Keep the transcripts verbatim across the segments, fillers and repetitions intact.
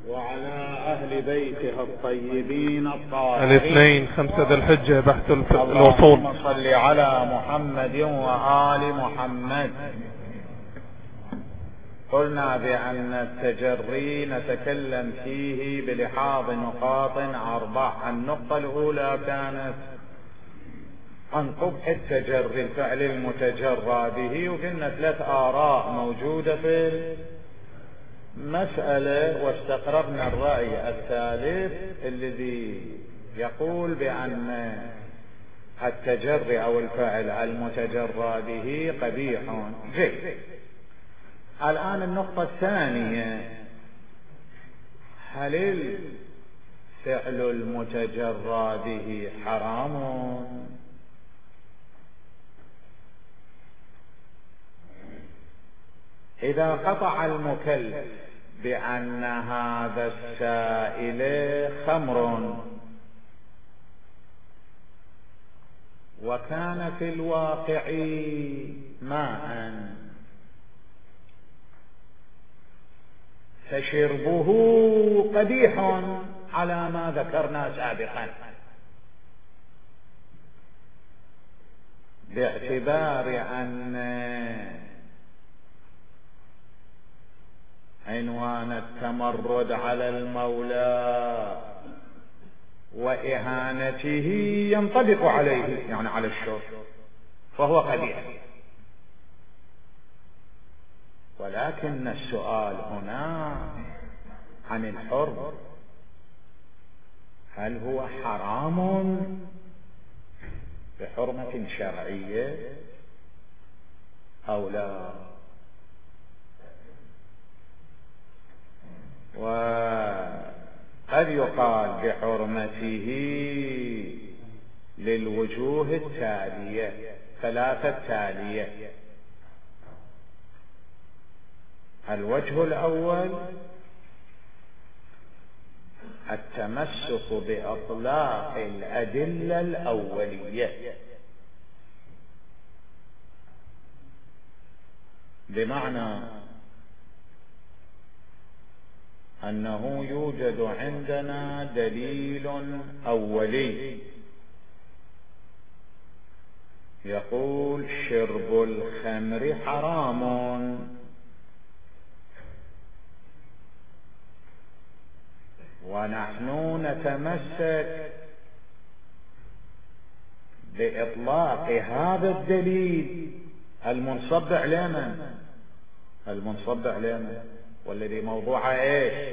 وعلى أهل بيته الطيبين الطاهرين. الاثنين خمسة ذي الحجة بحث الوصول. اللهم صل على محمد وآل محمد. قلنا بأن التجري نتكلم فيه بلحاظ نقاط أربع. النقطة الأولى كانت عن قبح التجري، الفعل المتجرى به، وقلنا ثلاث آراء موجودة في المسألة، واستقربنا الرأي الثالث الذي يقول بأن التجري أو الفعل المتجرى به قبيح. جيد. الآن النقطة الثانية، هل الفعل المتجرى به حرام؟ إذا قطع المكلف بأن هذا السائل خمر وكان في الواقع ماء، فشربه قبيح على ما ذكرنا سابقا، باعتبار أن عنوان التمرد على المولى وإهانته ينطبق عليه، يعني على الشرب، فهو قبيح. ولكن السؤال هنا عن الحر، هل هو حرام بحرمة شرعية أو لا؟ وقد يقال بحرمته للوجوه التالية، ثلاثة تالية. الوجه الأول التمسك بأطلاق الأدلة الأولية، بمعنى أنه يوجد عندنا دليل أولي يقول شرب الخمر حرام، ونحن نتمسك بإطلاق هذا الدليل المنصب علينا، المنصب علينا والذي موضوعه ايش؟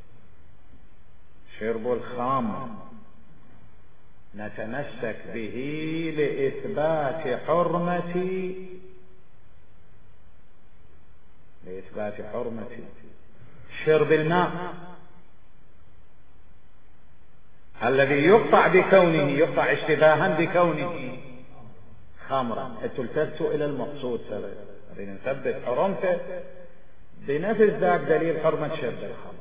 شرب الخمر. نتمسك به لإثبات حرمة لإثبات حرمة شرب الماء الذي يقطع بكونه يقطع اشتباها بكونه خمرا. التفتوا إلى المقصود، ترى نثبت حرمته بنفس ذاك دليل حرمة شرب الخمر.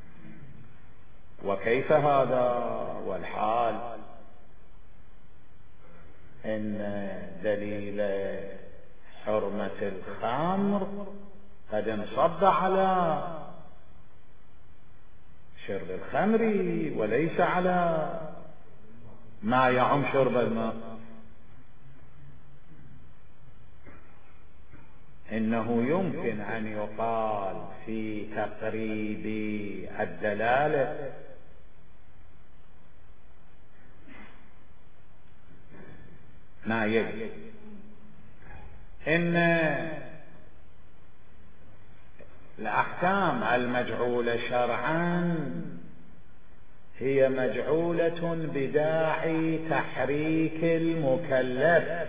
وكيف هذا والحال إن دليل حرمة الخمر قد انصب على شرب الخمر وليس على ما يعم شرب الماء. إنه يمكن أن يقال في تقريب الدلالة ما يجب إن الأحكام المجعولة شرعا هي مجعولة بداعي تحريك المكلف،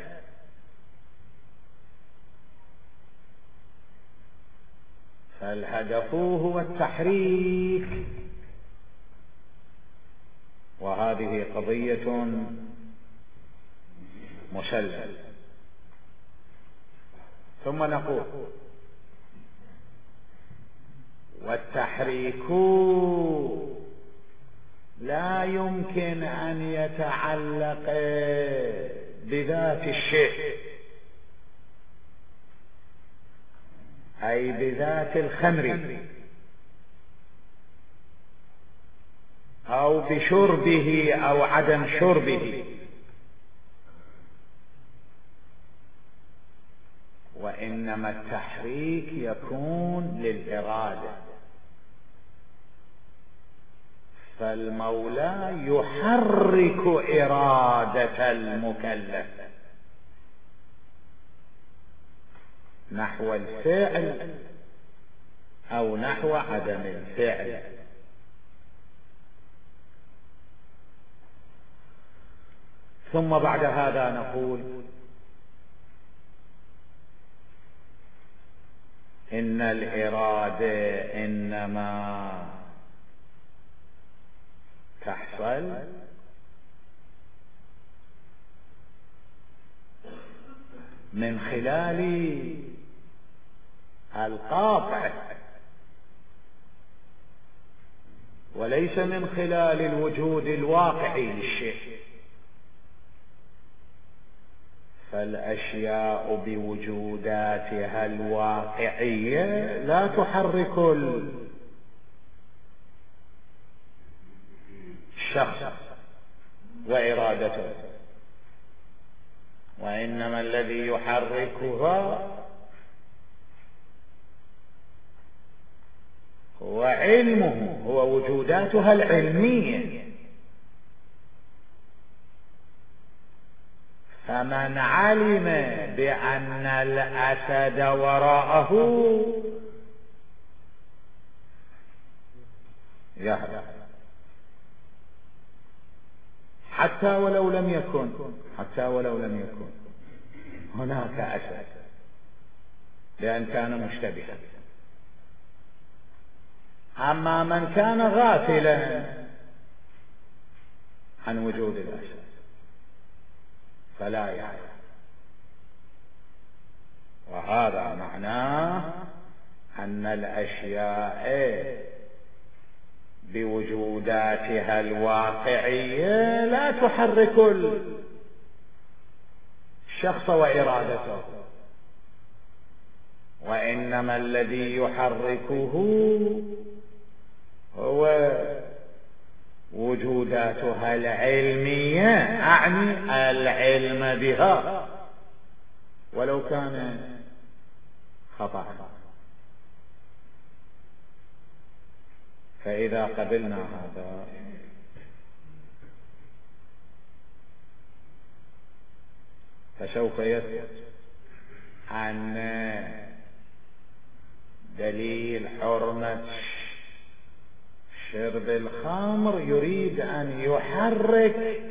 فالهدف هو التحريك، وهذه قضية مسلسل. ثم نقول والتحريك لا يمكن أن يتعلق بذات الشيء، أي بذات الخمر، أو بشربه أو عدم شربه، وإنما التحريك يكون للإرادة. فالمولى يحرك إرادة المكلف نحو الفعل أو نحو عدم الفعل. ثم بعد هذا نقول إن الإرادة إنما تحصل من خلال القاطع وليس من خلال الوجود الواقعي للشيء. فالأشياء بوجوداتها الواقعية لا تحرك الشخص وإرادته، وإنما الذي يحركها هو علمه، هو وجوداتها العلمية. فمن علم بأن الأسد وراءه يهرب، حتى ولو لم يكن حتى ولو لم يكن هناك أسد، لأن كان مشتبها. أما من كان غافلا عن وجود الأسد فلا يعلم. وهذا معناه أن الأشياء بوجوداتها الواقعية لا تحرك الشخص وإرادته، وإنما الذي يحركه هو وجوداتها العلمية، أعني العلم بها ولو كان خطأ. فإذا قبلنا هذا فسوف يثبت أن دليل حرمة شرب الخمر يريد أن يحرك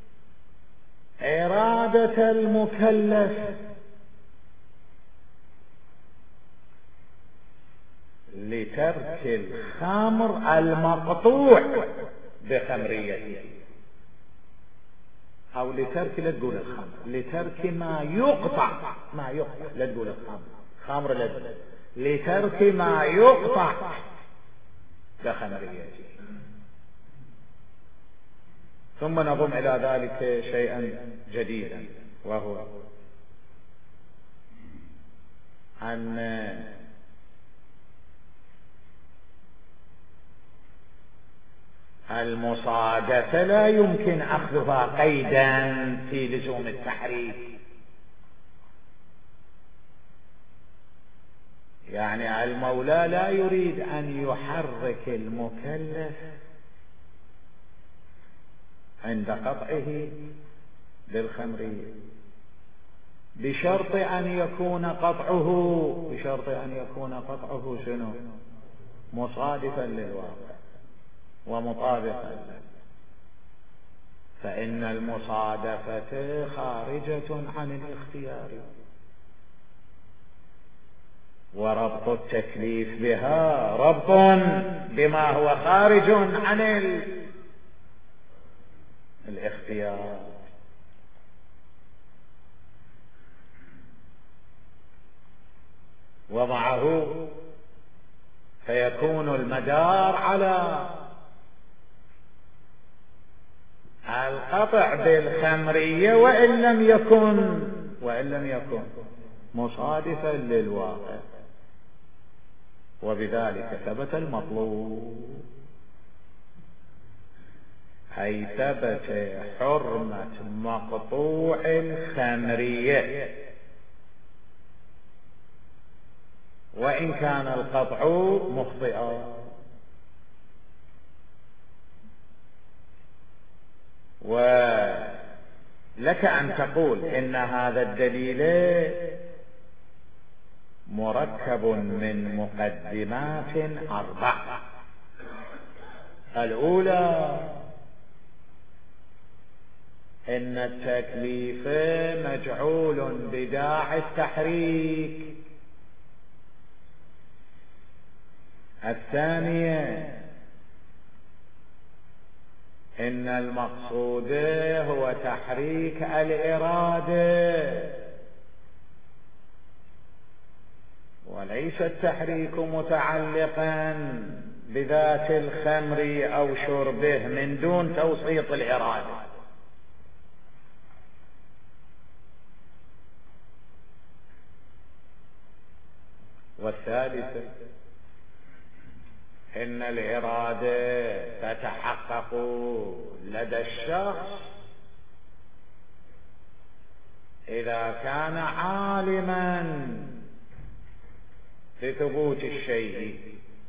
إرادة المكلف لترك الخمر المقطوع بخمريته، أو لترك لا تقول الخمر، لترك ما يقطع ما يقطع لا تقول الخمر خمر لا تقول، لترك ما يقطع بخمريته. ثم نضم إلى ذلك شيئا جديدا، وهو أن المصادفة لا يمكن أخذها قيدا في لزوم التحريك. يعني المولى لا يريد أن يحرك المكلف عند قطعه بالخمرية بشرط أن يكون قطعه بشرط أن يكون قطعه شنو؟ مصادفا للواقع ومطابقا له. فإن المصادفة خارجة عن الاختيار، وربط التكليف بها ربط بما هو خارج عن الاختيار. ومعه فيكون المدار على القطع بالخمرية وإن لم يكن وإن لم يكن مصادفا للواقع، وبذلك ثبت المطلوب. أي ثبت حرمة مقطوع الخمرية، وإن كان القطع مخطئا. ولك أن تقول إن هذا الدليل مركب من مقدمات أربع. الأولى إن التكليف مجعول بداعي التحريك. الثانية إن المقصود هو تحريك الإرادة وليس التحريك متعلقا بذات الخمر أو شربه من دون توسيط الإرادة. والثالثة إن الإرادة تتحقق لدى الشخص إذا كان عالما بثبوت الشيء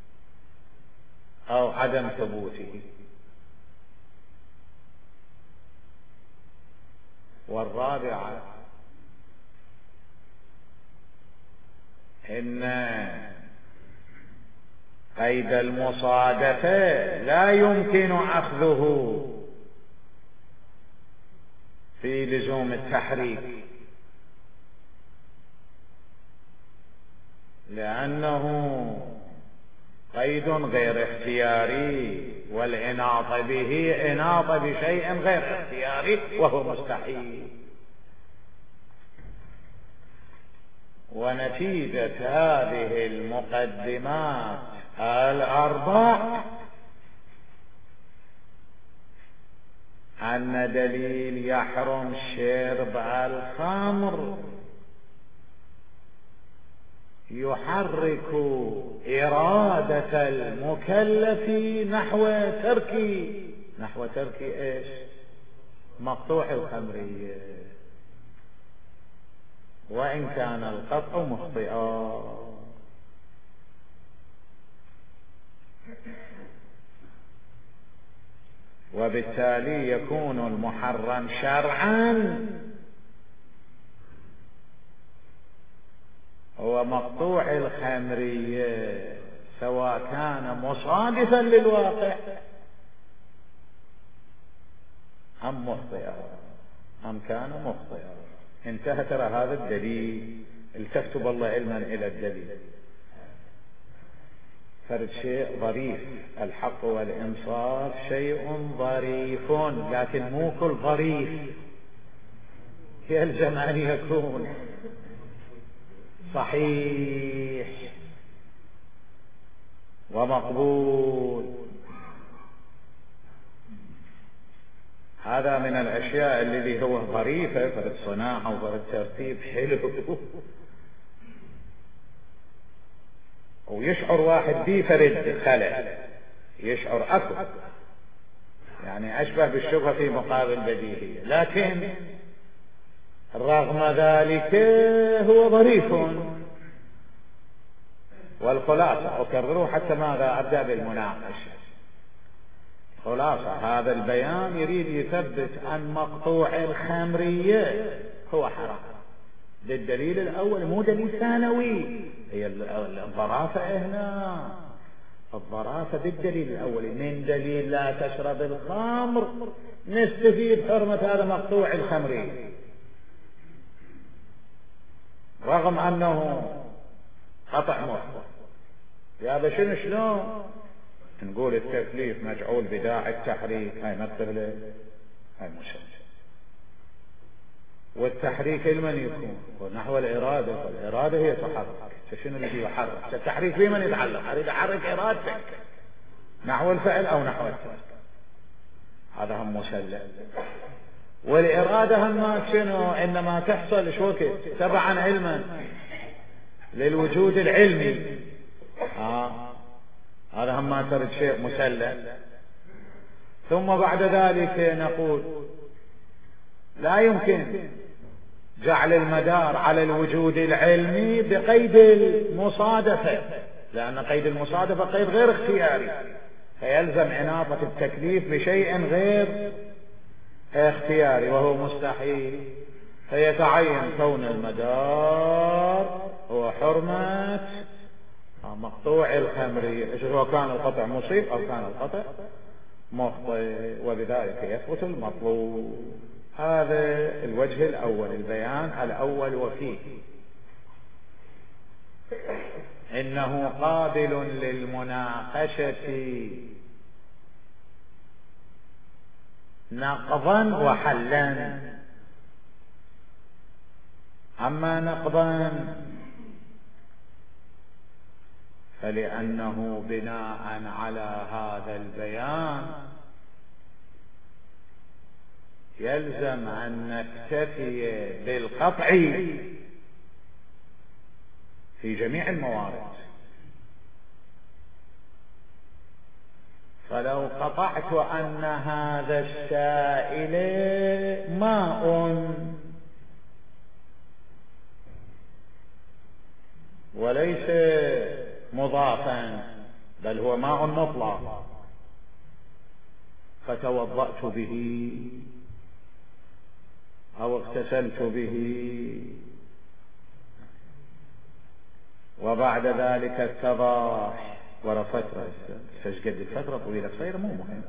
أو عدم ثبوته. والرابعة إن قيد المصادفة لا يمكن أخذه في لزوم التحريك، لأنه قيد غير اختياري، والإناطة به إناطة بشيء غير اختياري وهو مستحيل. ونتيجة هذه المقدمات الأربع أن دليل يحرم شرب الخمر يحرك إرادة المكلف نحو ترك نحو ترك إيش؟ مقطوع الخمرية، وإن كان القطع مخطئا. وبالتالي يكون المحرم شرعا هو مقطوع الخمرية، سواء كان مصادفا للواقع أم مخطئا أم كان مخطئا. انتهى ترى هذا الدليل. التفتوا بالله علما إلى الدليل. فرد شيء ظريف، الحق والإنصاف شيء ظريف، لكن مو كل ظريف يلزم أن يكون صحيح ومقبول. هذا من الأشياء الذي هو ظريفة، فرد صناعة وفرد ترتيب حلو، ويشعر واحد بيه فرد خلل، يشعر أكو يعني أشبه بالشبهة في مقابل بديهية، لكن رغم ذلك هو ظريف. والخلاصة أكرره حتى ماذا أبدأ بالمناقشة. خلاصة هذا البيان يريد يثبت أن مقطوع الخمرية هو حرام بالدليل الأول، مو دليل ثانوي. هي الظرافة هنا، الظرافة بالدليل الأول. من دليل لا تشرب الخمر نستفيد حرمة هذا مقطوع الخمرية، رغم أنه قطع مخطئ. يا بشنو شلون نقول التكليف مجعول بداعي التحريك؟ هاي نكتب له هاي مسلسل. والتحريك لمن يكون؟ نحو الإرادة، والإرادة هي تحرك. شنو الذي يحرك؟ التحريك بمن يتعلق؟ أريد أحرك إرادتك نحو الفعل أو نحو الفعل، هذا هم مسلم. والإرادة هم شنو؟ إنما تحصل شو وقت تبعا علما للوجود العلمي. آه. هذا هم ما ترد شيء مسلم. ثم بعد ذلك نقول لا يمكن جعل المدار على الوجود العلمي بقيد المصادفة، لأن قيد المصادفة قيد غير اختياري، فيلزم إناطة التكليف بشيء غير اختياري وهو مستحيل، فيتعين كون المدار هو حرمة مقطوع الخمرية، سواء كان القطع مصيب أو كان القطع مخطئ، وبذلك يثبت المطلوب. هذا الوجه الأول، البيان الأول. وفيه إنه قابل للمناقشة نقضا وحلا. أما نقضا فلأنه بناء على هذا البيان يلزم أن نكتفي بالقطع في جميع الموارد. فلو قطعت أن هذا السائل ماء وليس مضافا بل هو ماء مطلق، فتوضأت به أو اغتسلت به وبعد ذلك اتضح ورا فترة تشقد الفترة طويلة صغيرة مو مهم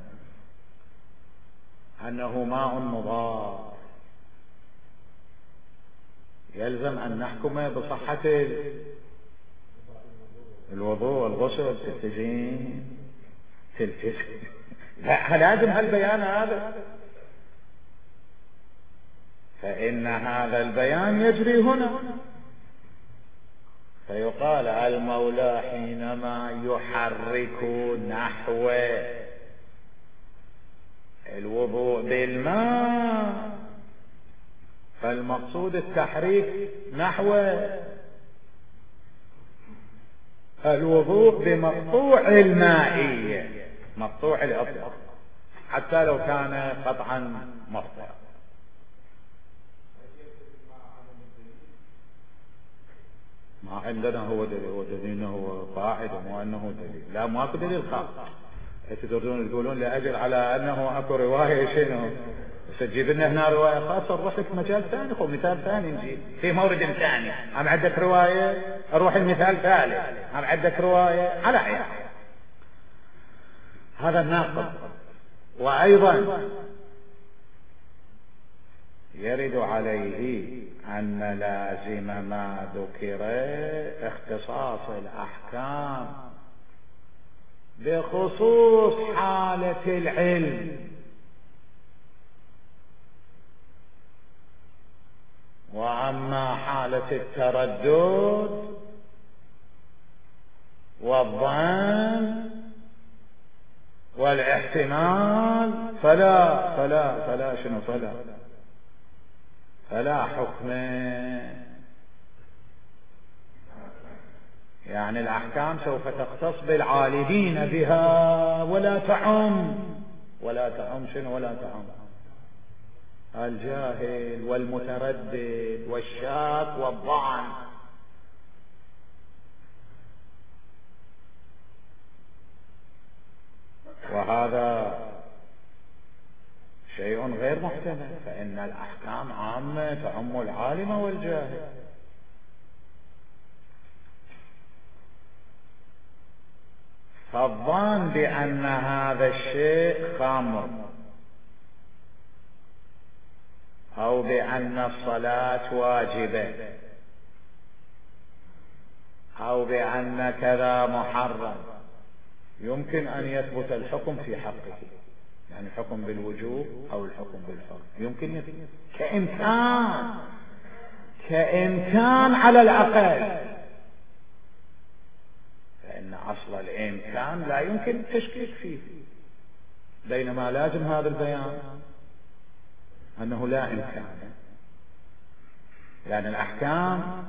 أنه ماء مضاف، يلزم أن نحكم بصحة الوضوء والغسل تلتزم تلتزم لا لازم هالبيان هذا، فإن هذا البيان يجري هنا. فيقال المولى حينما يحرك نحو الوضوء بالماء فالمقصود التحريك نحو الوضوء بمقطوع الماء، مقطوع الأطلق، حتى لو كان قطعا مخطئا. ما عندنا هو دليل، هو دليل هو قاعدة مو أنه دليل، لا ماكو دليل خاص. تقدرون تقولون لأجل على أنه أكو رواية شنو تجيب لنا هنا رواية خاصة، نروح لك مجال ثاني خو مثال ثاني نجيب في مورد ثاني. أم عندك رواية أروح المثال ثالث، أم عندك رواية على عين. هذا الناقض. وأيضا يرد عليه أن لازم ما ذكر اختصاص الأحكام بخصوص حالة العلم، وأما حالة التردد والظن والاحتمال فلا فلا فلا شنو فلا فلا حكم. يعني الأحكام سوف تختص بالعالمين بها ولا تعم ولا تعم شنو ولا تعم الجاهل والمتردد والشاك والظن. وهذا شيء غير محتمل، فإن الأحكام عامة تعم العالم والجاهل. فالظن بأن هذا الشيء خمر أو بأن الصلاة واجبة أو بأن كذا محرم يمكن أن يثبت الحكم في حقه، يعني الحكم بالوجوب أو الحكم بالحرم يمكن يثبت كإمكان كإمكان على الأقل، فإن أصل الإمكان لا يمكن التشكيك فيه، بينما لازم هذا البيان أنه لا إمكان، لأن الأحكام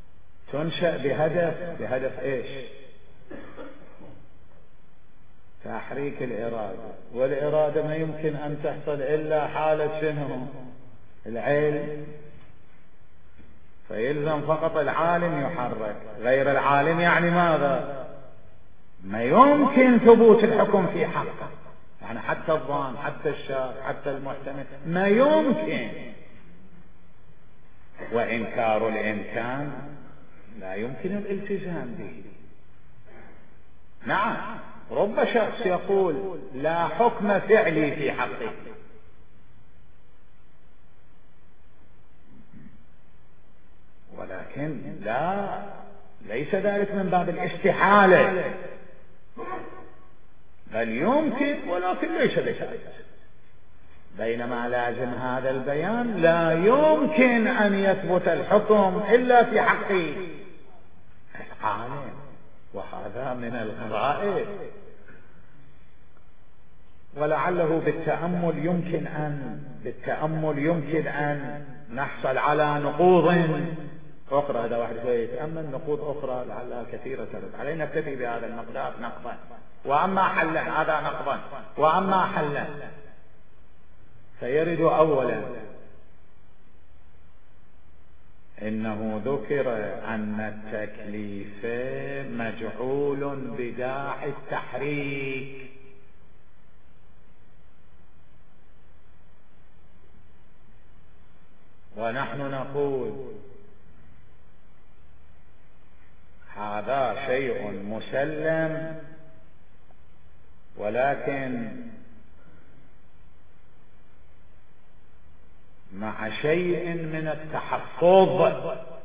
تنشأ بهدف بهدف إيش؟ تحريك الإرادة، والإرادة ما يمكن أن تحصل إلا حالة شنو؟ العلم. فيلزم فقط العالم يحرك، غير العالم يعني ماذا؟ ما يمكن ثبوت الحكم في حقه، يعني حتى الظان حتى الشاك حتى المحتمل ما يمكن. وإنكار الإمكان لا يمكن الالتزام به. نعم، رب شخص يقول لا حكم فعلي في حقه، ولكن لا، ليس ذلك من باب الاستحالة، بل يمكن ولكن ليس بشرط. بينما لازم هذا البيان لا يمكن أن يثبت الحكم إلا في حق العالم، وهذا من الغرائب. ولعله بالتأمل يمكن أن بالتأمل يمكن أن نحصل على نقوض أخرى. هذا واحد يتأمل نقوض أخرى لعلها كثيرة ترد علينا. نكتفي بهذا المقدار نقضا، وأما حلا هذا نقضا، وأما حلا فيرد أولا إنه ذكر أن التكليف مجعول بداعي التحريك، ونحن نقول هذا شيء مسلم، ولكن مع شيء من التحفظ.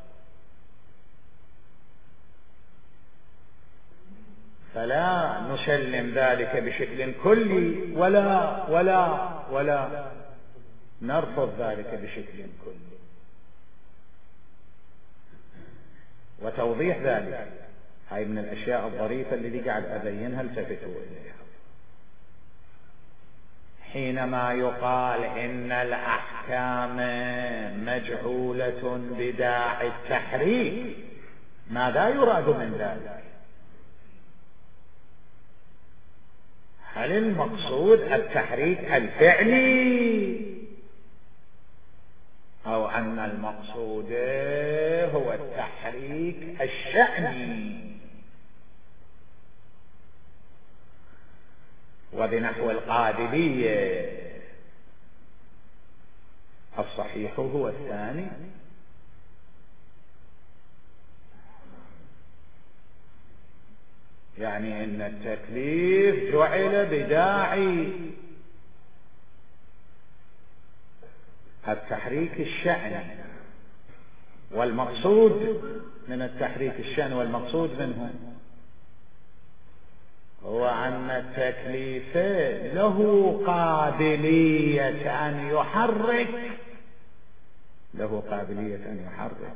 فلا نسلم ذلك بشكل كلي ولا ولا ولا نرفض ذلك بشكل كلي. وتوضيح ذلك هاي من الأشياء الظريفة اللي قاعد أبينها التفتوا إليها. حينما يقال إن الأحكام مجعولة بداعي التحريك، ماذا يراد من ذلك؟ هل المقصود التحريك الفعلي، أو أن المقصود هو التحريك الشأني؟ وبنحو القابلية الصحيح هو الثاني. يعني إن التكليف جعل بداعي التحريك الشأني، والمقصود من التحريك الشأني والمقصود منه هو أن التكليف له قابلية أن يحرك له قابلية أن يحرك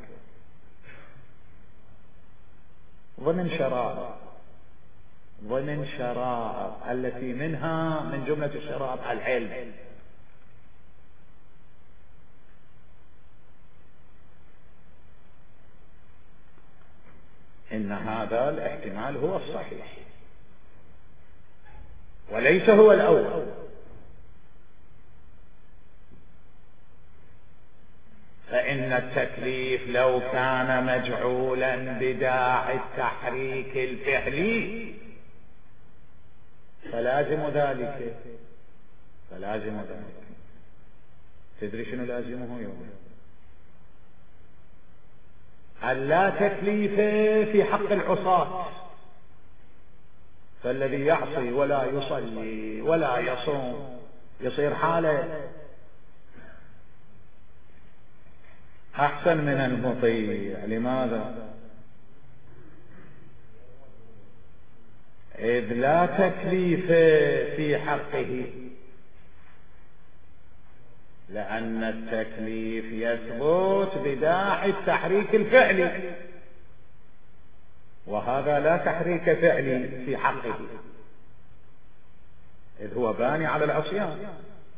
ضمن شرائط ضمن شرائط التي منها من جملة الشرائط العلم. إن هذا الاحتمال هو الصحيح وليس هو الأول. فإن التكليف لو كان مجعولا بداعي التحريك الفعلي فلازم ذلك فلازم ذلك تدري شنو لازمه يوم؟ ألا تكليف في حق العصاة، فالذي يعصي ولا يصلي ولا يصوم يصير حاله أحسن من المطيع. لماذا؟ إذ لا تكليف في حقه، لأن التكليف يثبت بداعي التحريك الفعلي، وهذا لا تحريك فعلي في حقه إذ هو باني على العصيان.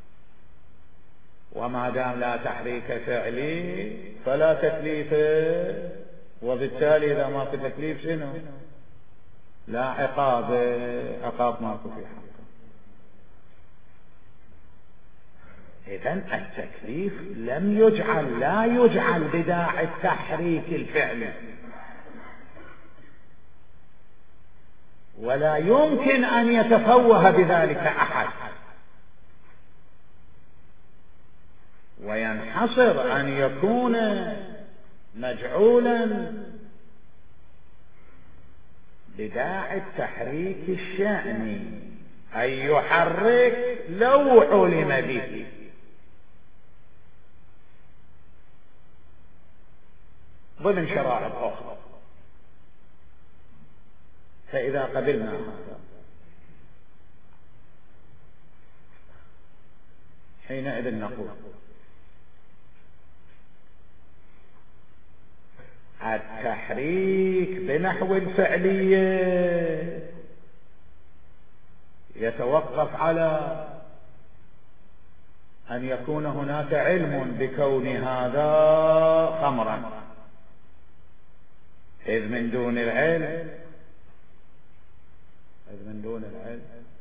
وما دام لا تحريك فعلي فلا تكليف، وبالتالي إذا ما في تكليف شنو؟ لا عقاب، عقاب ماكو في حقه. إذن التكليف لم يجعل، لا يجعل بداعي التحريك الفعلي، ولا يمكن أن يتفوه بذلك أحد، وينحصر أن يكون مجعولا بداعي التحريك الشأني، أن يحرك لو علم به. ضمن شرائع أخرى. فإذا قبلنا هذا حينئذ نقول التحريك بنحو الفعلية يتوقف على أن يكون هناك علم بكون هذا خمرا، إذ من دون العلم إذ من دون العلم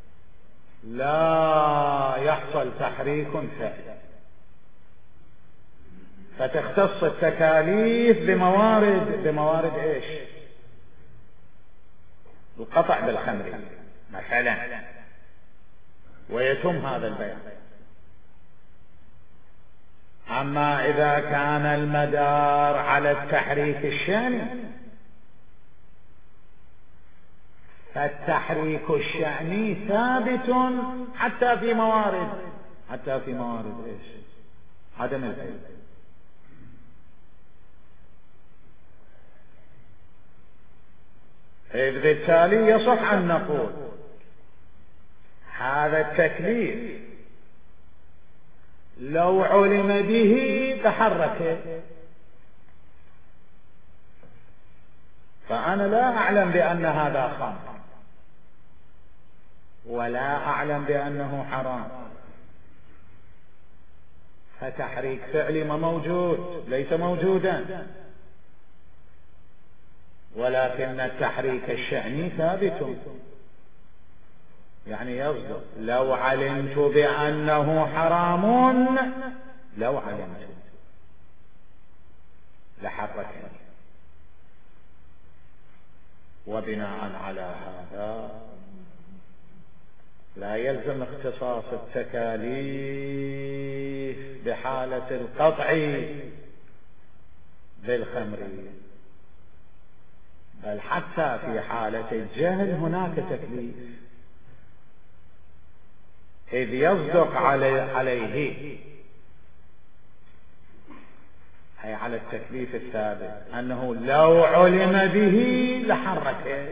لا يحصل تحريك فعلي. فتختص التكاليف بموارد بموارد ايش؟ القطع بالخمر مثلا، ويتم هذا البيان. اما اذا كان المدار على التحريك الشأني فالتحريك الشأني ثابت حتى في موارد حتى في موارد ايش؟ عدم العلم. إذ بالتالي يصح أن نقول هذا التكليف لو علم به تحرك. فأنا لا أعلم بأن هذا خمر ولا أعلم بأنه حرام، فتحريك فعلي ما موجود، ليس موجودا، ولكن التحريك الشأني ثابت. يعني يصدق لو علمت بأنه حرام لو علمت لحركني. وبناء على هذا لا يلزم اختصاص التكاليف بحالة القطع بالخمرية، بل حتى في حالة الجهل هناك تكليف، إذ يصدق عليه أي على التكليف الثابت أنه لو علم به لحركه.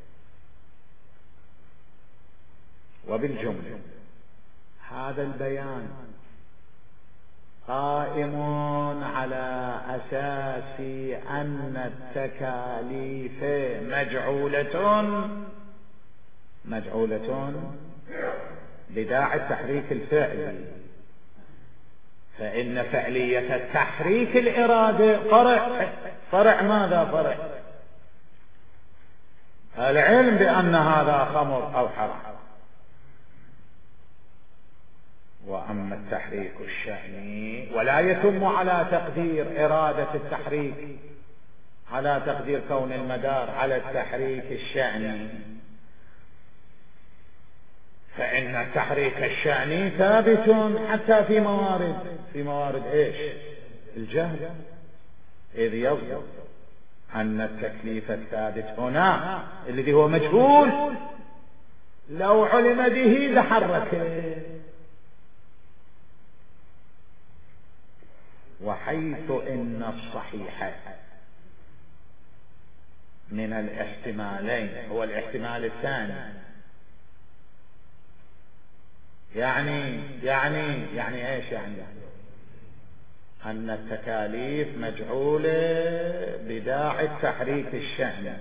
وبالجملة هذا البيان قائم على أساس أن التكاليف مجعولة مجعولة بداعي التحريك الفعلي، فإن فعلية التحريك الإرادة فرع فرع ماذا؟ فرع العلم بأن هذا خمر أو حرام. وأما التحريك الشأني ولا يتم على تقدير إرادة التحريك، على تقدير كون المدار على التحريك الشأني، فإن التحريك الشأني ثابت حتى في موارد في موارد ايش؟ الجهل، إذ يصدق أن التكليف الثابت هنا الذي هو مجهول لو علم به لحركه. وحيث إن الصحيح من الاحتمالين هو الاحتمال الثاني، يعني يعني يعني ايش يعني؟ أن التكاليف مجعولة بداعي التحريك الشأني،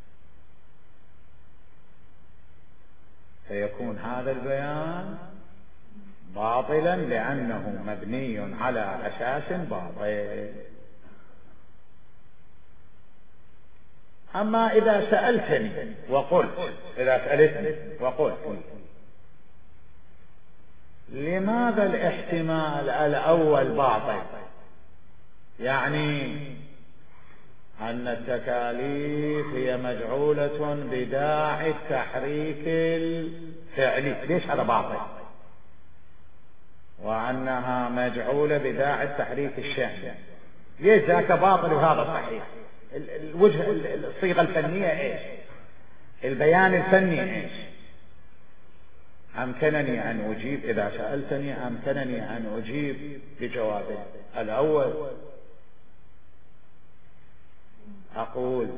فيكون هذا البيان باطلا لأنه مبني على أساس باطل. أما إذا سألتني وقلت إذا سألتني وقلت لماذا الاحتمال الأول باطل، يعني أن التكاليف هي مجعولة بداعي التحريك الفعلي، ليش هذا باطل؟ وأنها مجعولة بداعي التحريك الشأني، ليش ذاك باطل وهذا صحيح؟ الوجه الصيغة الفنية ايش؟ البيان الفني ايش؟ أمكنني أن أجيب إذا سألتني أمكنني أن أجيب بجواب الأول، أقول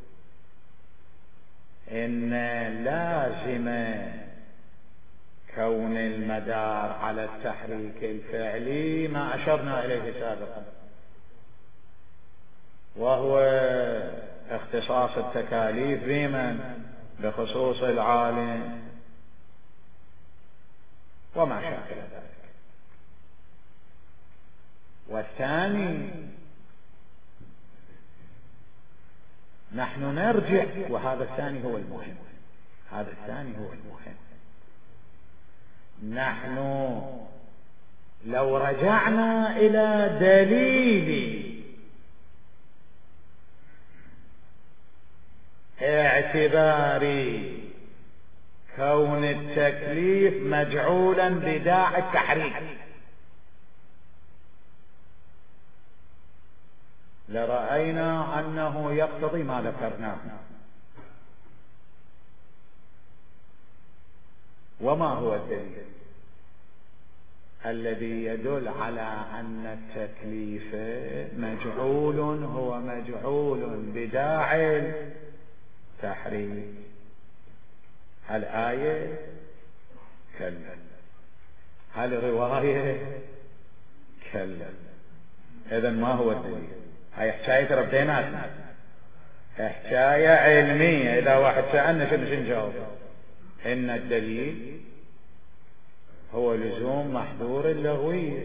إن لازم كون المدار على التحريك الفعلي ما أشرنا إليه سابقا، وهو اختصاص التكاليف بمن؟ بخصوص العالم وما شاكل ذلك. والثاني نحن نرجع، وهذا الثاني هو المهم، هذا الثاني هو المهم. نحن لو رجعنا إلى دليل اعتبار كون التكليف مجعولا بداعي التحريك لرأينا أنه يقتضي ما ذكرناه. وما هو الدليل الذي يدل على أن التكليف مجعول؟ هو مجعول بداعي التحريك. الآية كلا، هل رواية كلا. إذن ما هو الدليل؟ هاي حكاية ربيناتنا، حكاية علمية. إذا واحد سألنا شنو نجاوب؟ إن الدليل هو لزوم محظور اللغوية،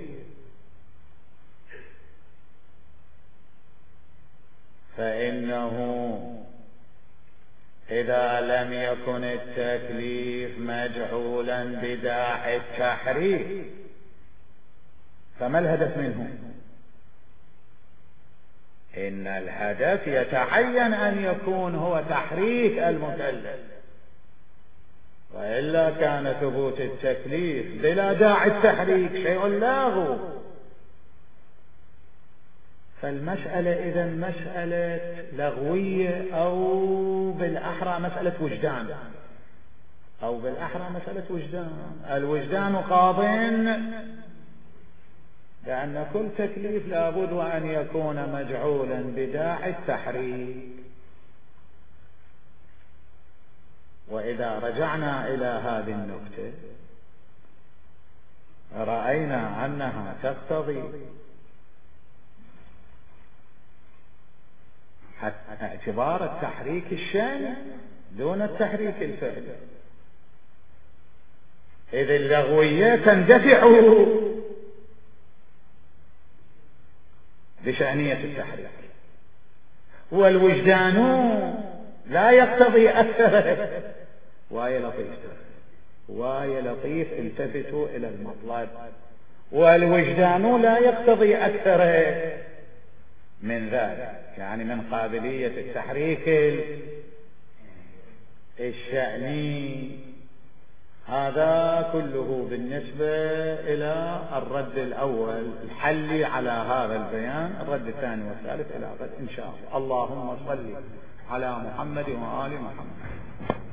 فإنه إذا لم يكن التكليف مجعولا بداعي التحريك فما الهدف منه؟ إن الهدف يتعين أن يكون هو تحريك المكلف، وإلا كان ثبوت التكليف بلا داعي التحريك شيء لاغو. فالمسألة إذن مسألة لغوية، أو بالأحرى مسألة وجدان، أو بالأحرى مسألة وجدان. الوجدان قاضٍ لأن كل تكليف لابد أن يكون مجعولا بداعي التحريك. وإذا رجعنا إلى هذه النقطة رأينا أنها تقتضي اعتبار التحريك الشأني دون التحريك الفعلي، إذ اللغوية تندفع بشأنية التحريك، والوجدان لا يقتضي أكثر. واي لطيف واي لطيف التفتوا إلى المطلب. والوجدان لا يقتضي أكثر من ذلك، يعني من قابلية التحريك الشأني. هذا كله بالنسبة إلى الرد الأول الحلي على هذا البيان. الرد الثاني والثالث إلى غد إن شاء الله. اللهم صل على محمد وآل محمد.